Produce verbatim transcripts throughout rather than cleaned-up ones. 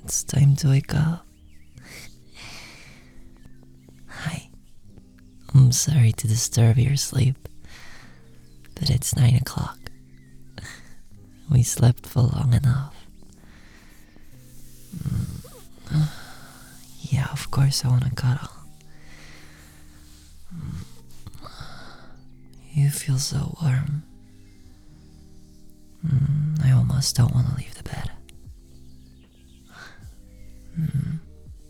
It's time to wake up. Hi. I'm sorry to disturb your sleep, but it's nine o'clock. We slept for long enough. Mm. Yeah, of course I want to cuddle. Mm. You feel so warm. Mm, I almost don't want to leave the bed. Mm.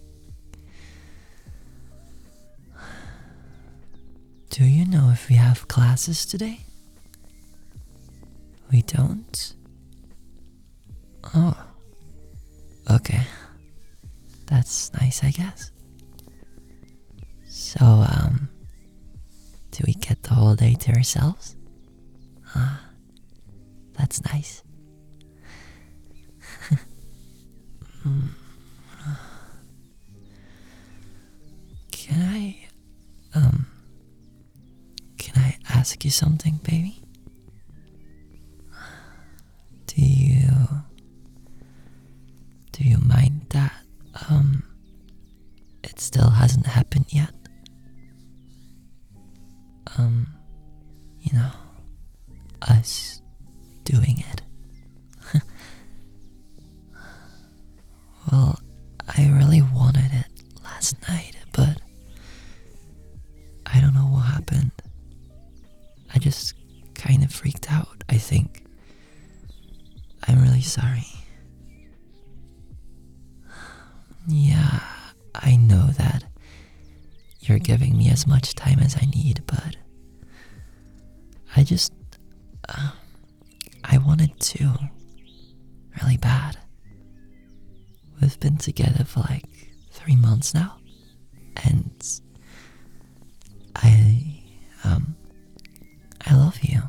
Do you know if we have classes today? We don't? Oh. Okay. That's nice, I guess. So, um, do we get the whole day to ourselves? Ah, that's nice. mm. Can I, um, can I ask you something, baby? Do you, do you mind that, um, it still hasn't happened yet? Um, you know, us doing it. Well, I really wanted it last night, but I don't know what happened. I just kind of freaked out, I think. I'm really sorry. Yeah, I know that you're giving me as much time as I need, but I just, uh, I wanted to, really bad. We've been together for like three months now, and I, um, I love you.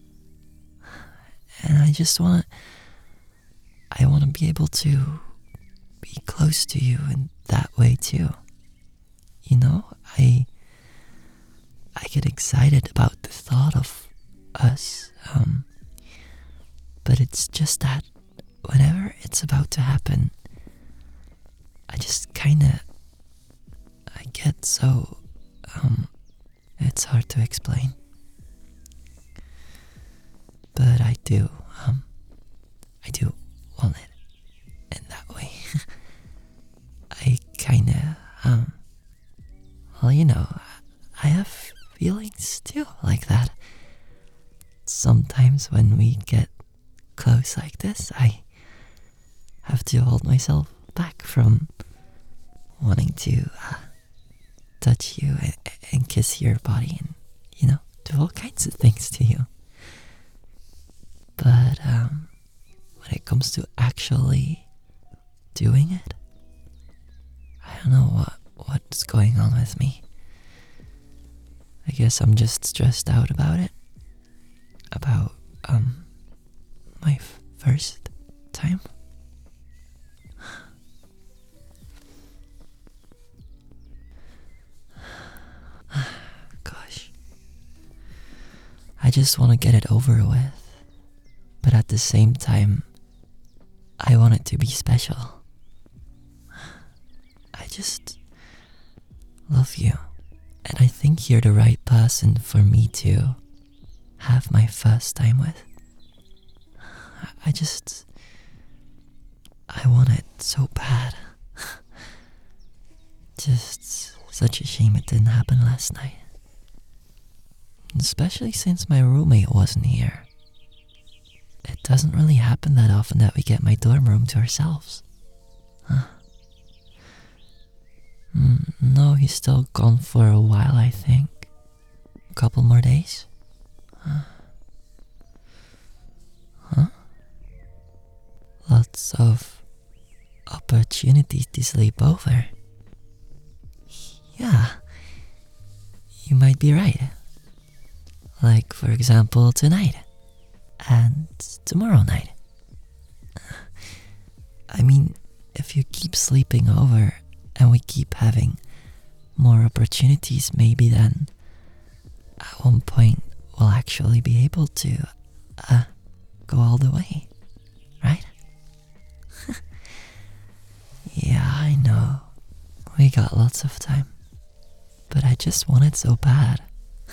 And I just want to, I want to be able to be close to you in that way too. You know, I, I get excited about the thought of us, um, but it's just that whenever it's about to happen, I just kinda, I get so, um, it's hard to explain. But I do, um, I do want it in that way. I kinda, um, well, you know, I have feelings too like that. Sometimes when we get close like this, I have to hold myself back from wanting to uh, touch you and, and kiss your body and, you know, do all kinds of things to you. But um, when it comes to actually doing it, I don't know what what's going on with me. I guess I'm just stressed out about it. About, um, my f- first time. Gosh. I just want to get it over with. But at the same time, I want it to be special. I just love you. And I think you're the right person for me to have my first time with. I just, I want it so bad. Just such a shame it didn't happen last night. Especially since my roommate wasn't here. It doesn't really happen that often that we get my dorm room to ourselves. Huh? Mm, no, he's still gone for a while, I think. A couple more days. Huh? Huh? Lots of opportunities to sleep over. Yeah, you might be right. Like, for example, tonight. And tomorrow night. I mean, if you keep sleeping over and we keep having more opportunities, maybe then at one point we'll actually be able to uh, go all the way, right? got lots of time, but I just want it so bad.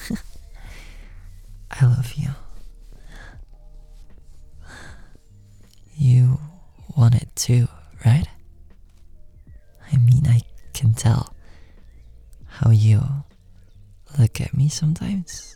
I love you. You want it too, right? I mean, I can tell how you look at me sometimes.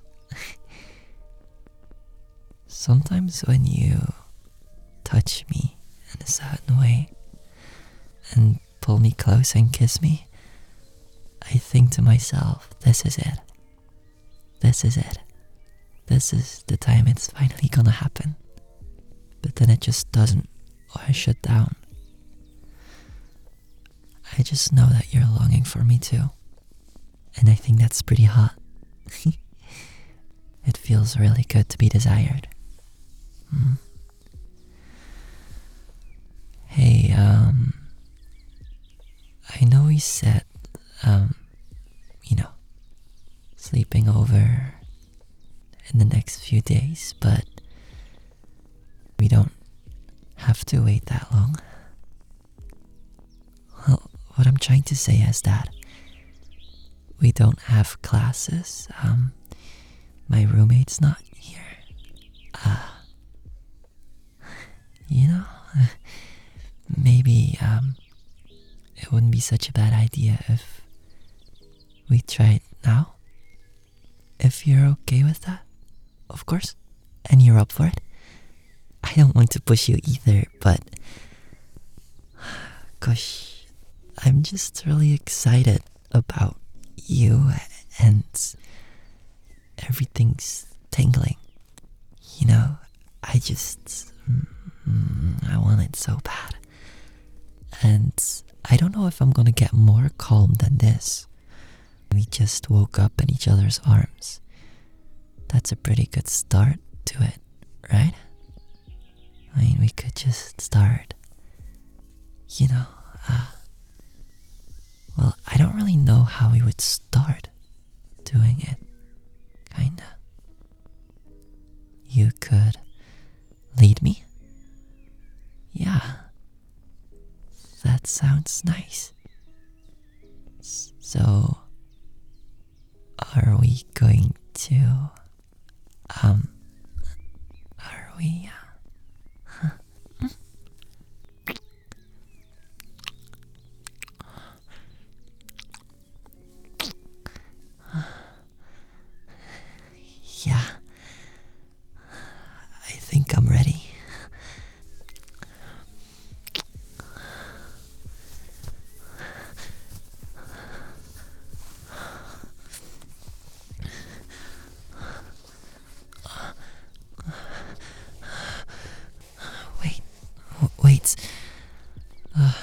Sometimes when you touch me in a certain way and pull me close and kiss me, I think to myself, this is it. This is it. This is the time it's finally gonna happen. But then it just doesn't, or I shut down. I just know that you're longing for me too. And I think that's pretty hot. It feels really good to be desired. Mm. Hey, um, I know we said, um, you know, sleeping over in the next few days, but we don't have to wait that long. Well, what I'm trying to say is that we don't have classes. Um, my roommate's not here. Uh, you know, maybe um, it wouldn't be such a bad idea if we tried now. If you're okay with that, of course, and you're up for it. I don't want to push you either, but gosh, I'm just really excited about you, and everything's tingling. You know, I just, mm, I want it so bad. And I don't know if I'm gonna get more calm than this. We just woke up in each other's arms. That's a pretty good start to it, right? I mean, we could just start, you know, uh, well, I don't really know how we would start doing it, kinda. You could lead me? Yeah, that sounds nice. S- So, are we going to, um, are we, uh, yeah, I think I'm ready. Wait, w- wait. Uh,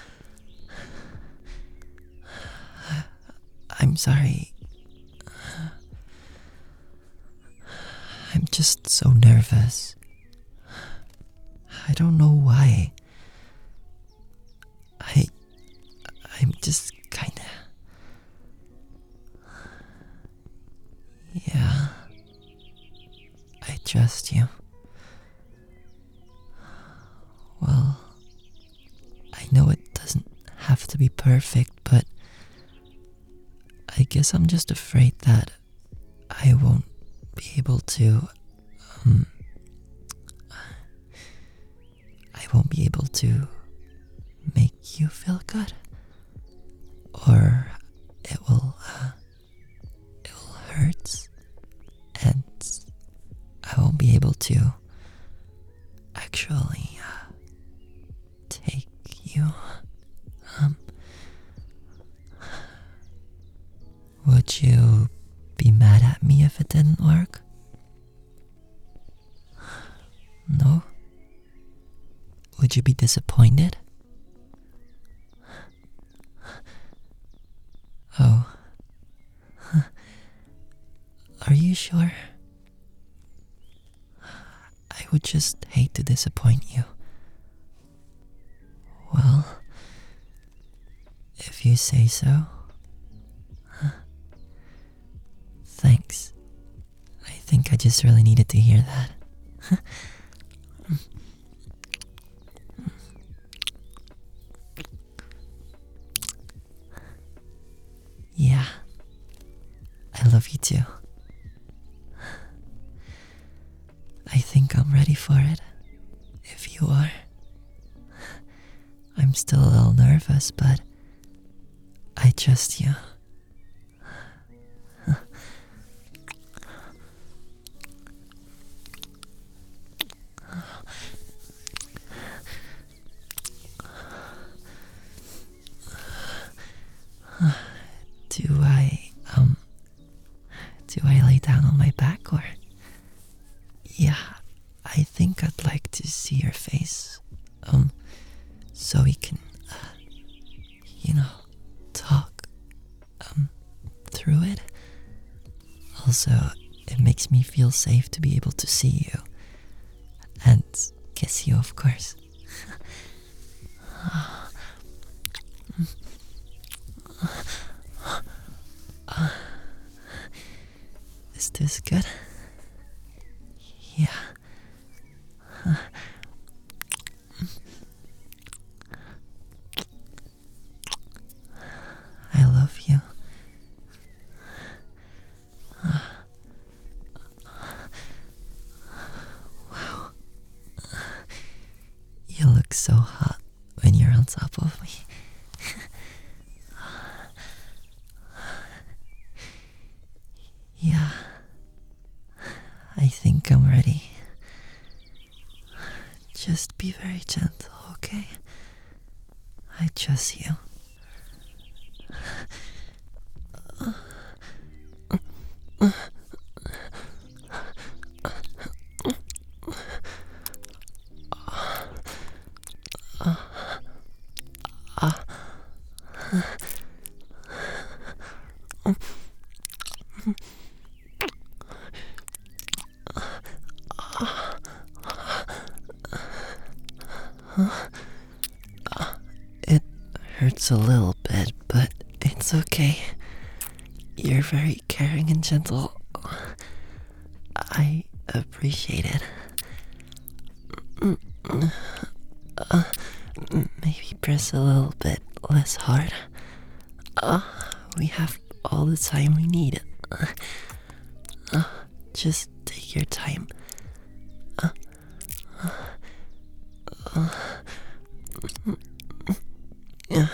I'm sorry. I'm just so nervous. I don't know why. I... I'm just kinda... Yeah. I trust you. Well, I know it doesn't have to be perfect, but I guess I'm just afraid that I won't be able to, um, I won't be able to make you feel good. Or it will, uh, it will hurt, and I won't be able to actually, uh, take you. Um, would you be mad at me if it didn't work? No? Would you be disappointed? Oh. Are you sure? I would just hate to disappoint you. Well, if you say so. Thanks. I think I just really needed to hear that. for it, if you are. I'm still a little nervous, but I trust you. Do I, um, do I lay down on my back or? Yeah, I think I'd like to see your face, um, so we can, uh, you know, talk, um, through it. Also, it makes me feel safe to be able to see you, and kiss you, of course. Is this good? Yeah. I love you. Wow. You look so hot when you're on top of me. Yeah. I think I'm ready. Just be very gentle, okay? I trust you. It hurts a little bit, but it's okay. You're very caring and gentle. I appreciate it. Uh, maybe press a little bit less hard. Uh, we have all the time we need. Uh, uh, just take your time. Uh, uh, uh, yeah.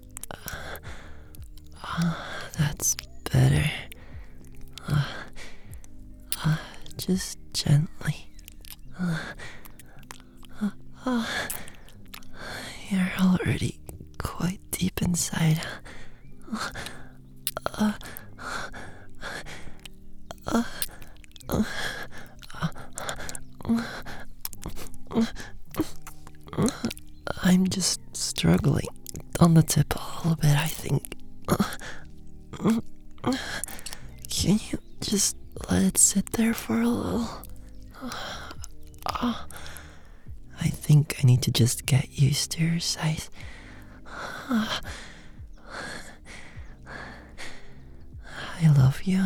Uh, that's better. Uh, uh, just gently. Uh, uh, uh, you're already quite deep inside. Uh, uh, uh, uh, uh, I'm just struggling on the tip a little bit, I think. Can you just let it sit there for a little? I think I need to just get used to your size. I love you.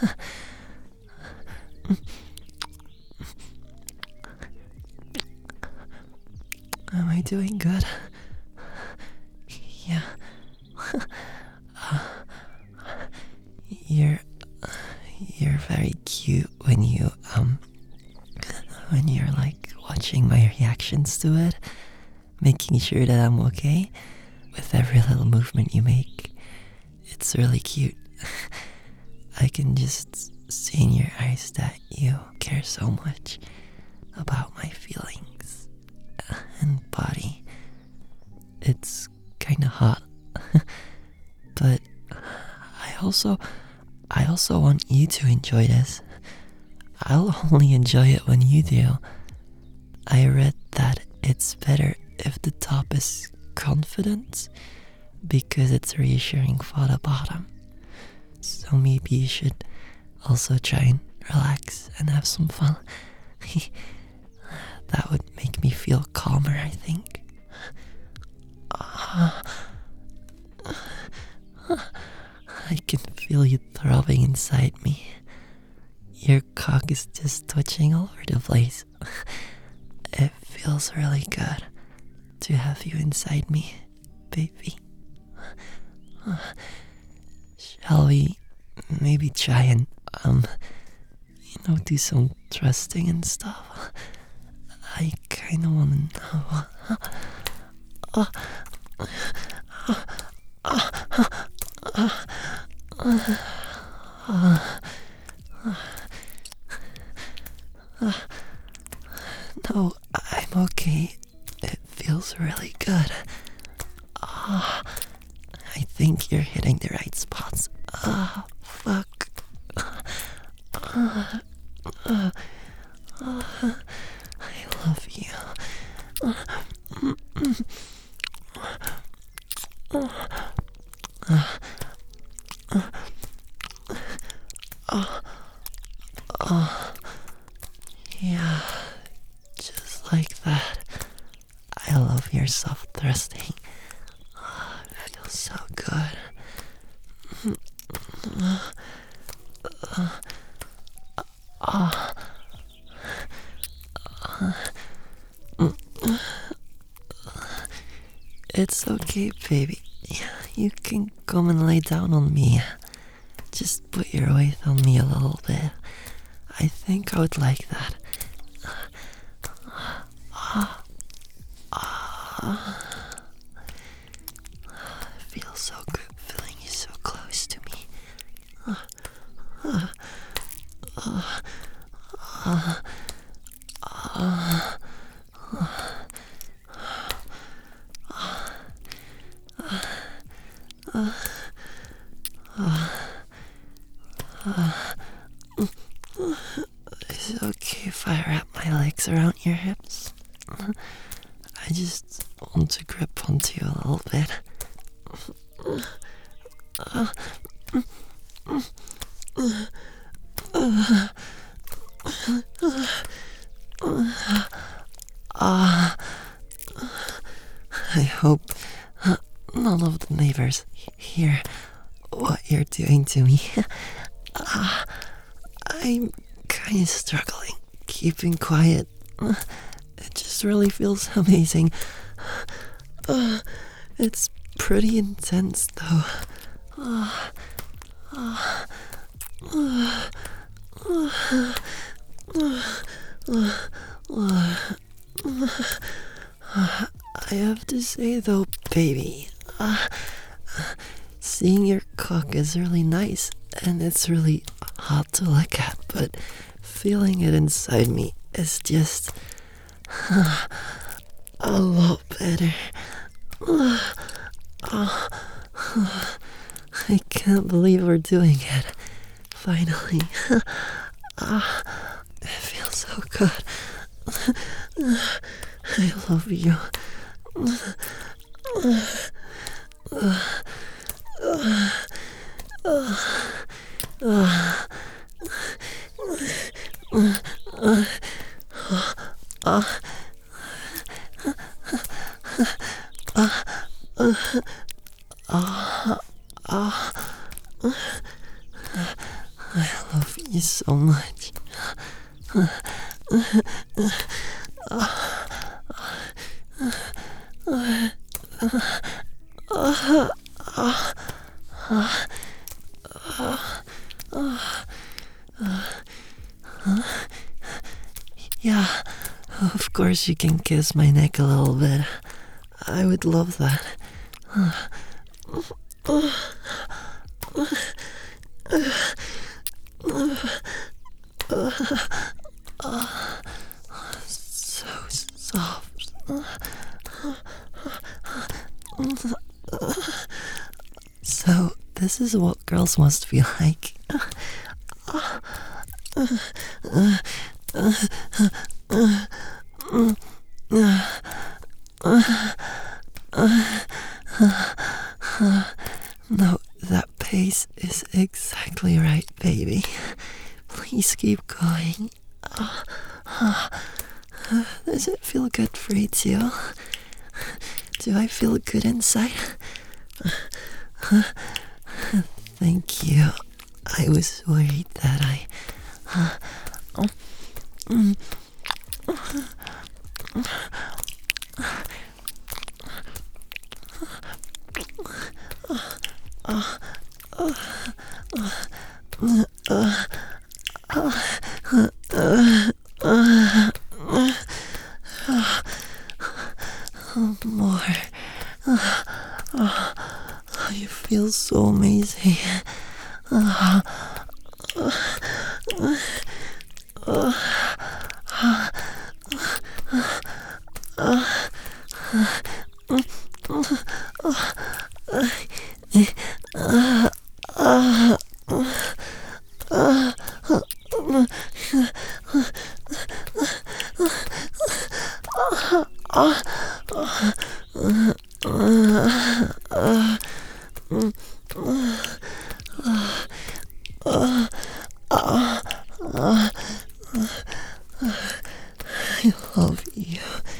Am I doing good? Yeah. uh, you're you're very cute when you um when you're like watching my reactions to it, making sure that I'm okay with every little movement you make. It's really cute. I can just see in your eyes that you care so much about my feelings and body. It's kinda hot. But I also I also want you to enjoy this. I'll only enjoy it when you do. I read that it's better if the top is confident because it's reassuring for the bottom. So maybe you should also try and relax and have some fun. That would make me feel calmer, I think. Uh, I can feel you throbbing inside me. Your cock is just twitching all over the place. It feels really good to have you inside me, baby. Shall we maybe try and, um, you know, do some trusting and stuff? I kinda wanna know. Uh, no, I'm okay. It feels really good. Ah, I think you're hitting the right spots. Ah, fuck. Ah, ah, ah, I love you. Yeah, just like that. I love your soft thrusting. Ah, it feels so good. It's okay, baby. You can come and lay down on me. Just put your weight on me a little bit. I think I would like that. It feels so good feeling you so close to me. Is it okay if I wrap my legs around your hips? I just want to grip onto you a little bit. Ah, I hope none of the neighbors hear what you're doing to me. Ah, I'm kind of struggling keeping quiet. It just really feels amazing. Uh, it's pretty intense, though. Uh, uh, uh, uh, uh, uh, uh, I have to say, though, baby, uh, seeing your cock is really nice, and it's really hot to look at, but feeling it inside me is just uh, a lot better. Uh, uh, uh, I can't believe we're doing it. Finally. Uh, it feels so good. I love you. I love you so much. Yeah, of course you can kiss my neck a little bit. I would love that. So soft. So, this is what girls must feel like. No, that pace is exactly right, baby. Please keep going. Does it feel good for you too? Do I feel good inside? Thank you. I was worried that I... Uh, mm, More. You feel so amazing. I love you.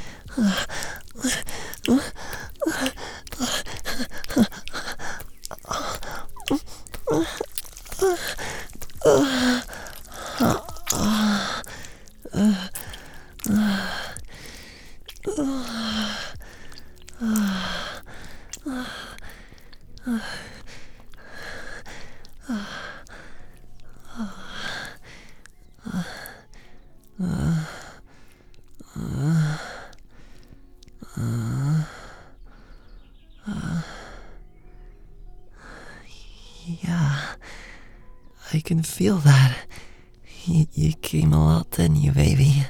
Yeah, I can feel that. You, you came a lot, didn't you, baby?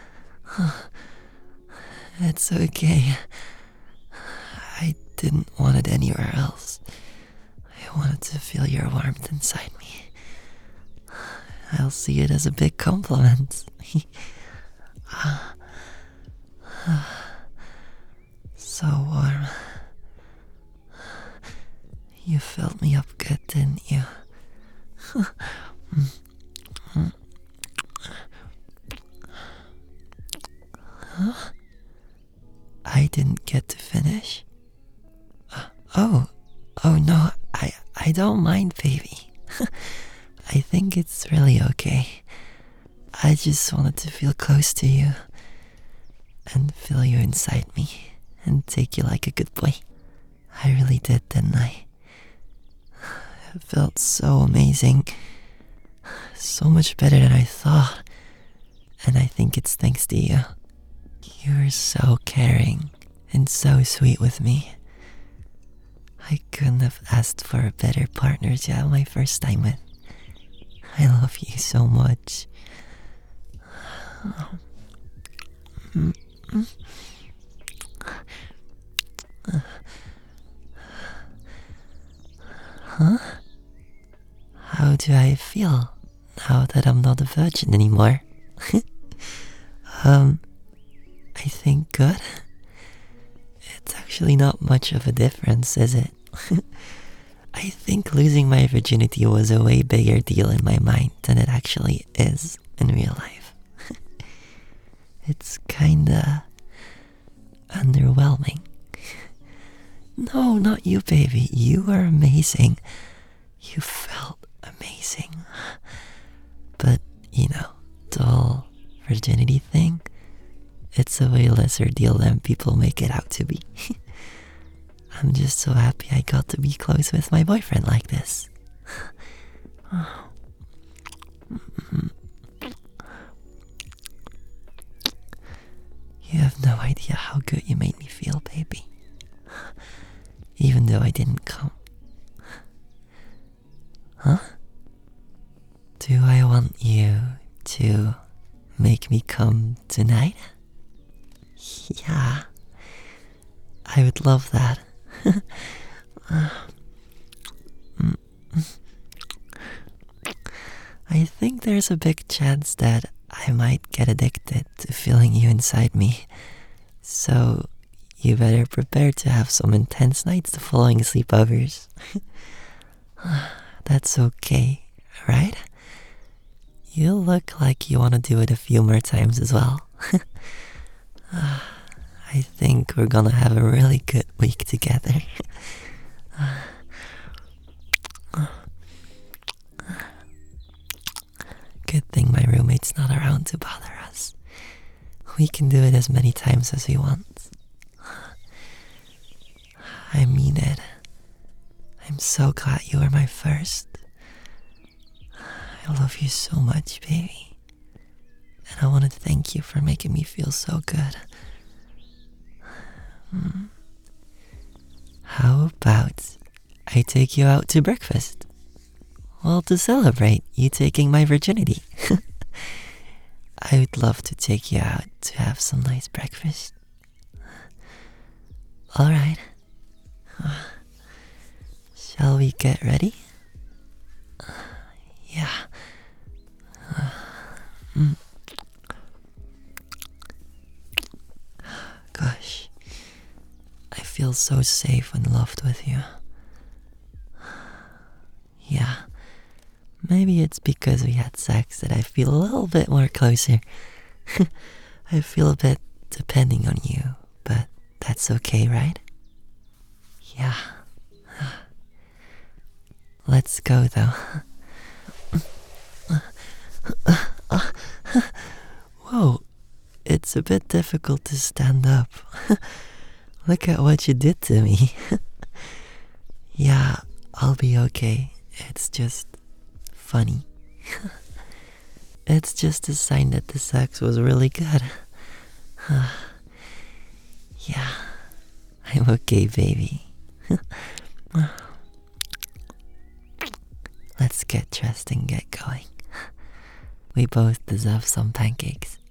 It's okay. I didn't want it anywhere else. I wanted to feel your warmth inside me. I'll see it as a big compliment. So warm. You filled me up good, didn't you? Huh? I didn't get to finish. Uh, oh, oh no, I, I don't mind, baby. I think it's really okay. I just wanted to feel close to you and feel you inside me and take you like a good boy. I really did, didn't I? It felt so amazing. So much better than I thought. And I think it's thanks to you. You were so caring and so sweet with me. I couldn't have asked for a better partner to have my first time with. I love you so much. Huh? How do I feel now that I'm not a virgin anymore? um, I think good. It's actually not much of a difference, is it? I think losing my virginity was a way bigger deal in my mind than it actually is in real life. It's kinda underwhelming. No, not you, baby. You are amazing. You felt amazing. But, you know, the whole virginity thing, it's a way lesser deal than people make it out to be. I'm just so happy I got to be close with my boyfriend like this. You have no idea how good you made me feel, baby. Even though I didn't come. Huh? Do I want you to make me come tonight? Yeah. I would love that. I think there's a big chance that I might get addicted to feeling you inside me. So you better prepare to have some intense nights the following sleepovers. That's okay, right? You look like you want to do it a few more times as well. I think we're gonna have a really good week together. Good thing my roommate's not around to bother us. We can do it as many times as we want. I mean it. I'm so glad you were my first. I love you so much, baby. And I want to thank you for making me feel so good. How about I take you out to breakfast? Well, to celebrate you taking my virginity. I would love to take you out to have some nice breakfast. Alright. Shall we get ready? Yeah. Mm. Gosh. I feel so safe and loved with you. Yeah. Maybe it's because we had sex that I feel a little bit more closer. I feel a bit depending on you, but that's okay, right? Yeah. Let's go, though. Whoa, it's a bit difficult to stand up. Look at what you did to me. Yeah, I'll be okay. It's just funny. It's just a sign that the sex was really good. Yeah, I'm okay, baby. Let's get dressed and get going. We both deserve some pancakes.